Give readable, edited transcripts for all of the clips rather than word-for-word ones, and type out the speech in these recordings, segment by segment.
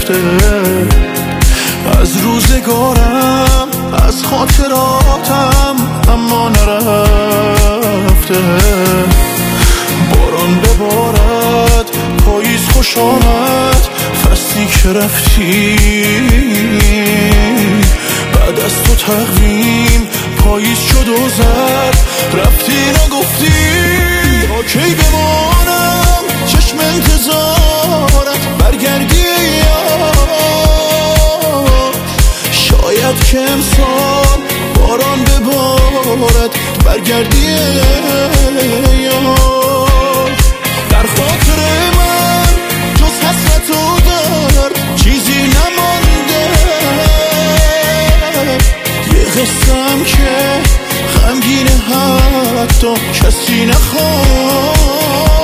رفته، از روزگارم از خاطراتم اما نرفته. باران ببارد پاییز خوش آمد، فصلی که رفتی بعد از تو تقویم پاییز شد و زد، رفتی نگفتی تا کی بمانم چشم انتظارت برگردی یاد. شاید که امسال باران ببارد برگردی یاد. در خاطر من جز حسرت و درد چیزی نمانده، یه قصه‌ام که غمگینه حتی کسی نخوانده.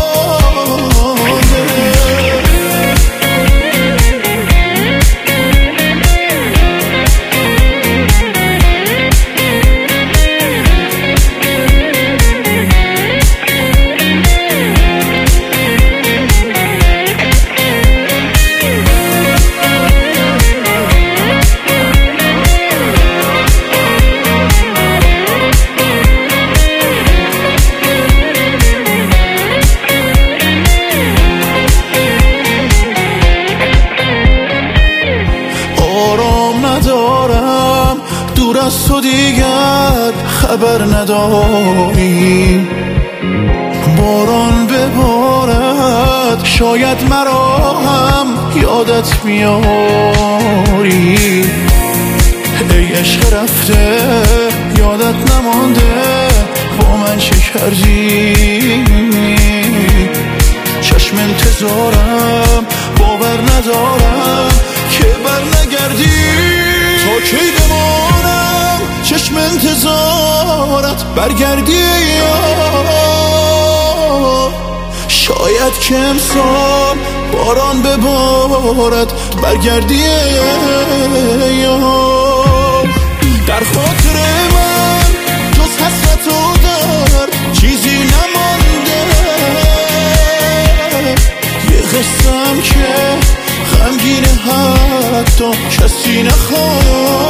دور از تو دیگر خبر نداری، باران ببارد شاید مرا هم یادت میاری. ای عشق رفته یادت نمانده با من چه کردی، چشم انتظارم باور ندارم که بر نگردی. تا کی بمانم چشم انتظارت برگردی یاد. شاید که امسال باران ببارد برگردی یاد. در خاطر من جز حسرت و درد چیزی نمانده، یه قصه‌ام که غمگینه حتی کسی نخوانده.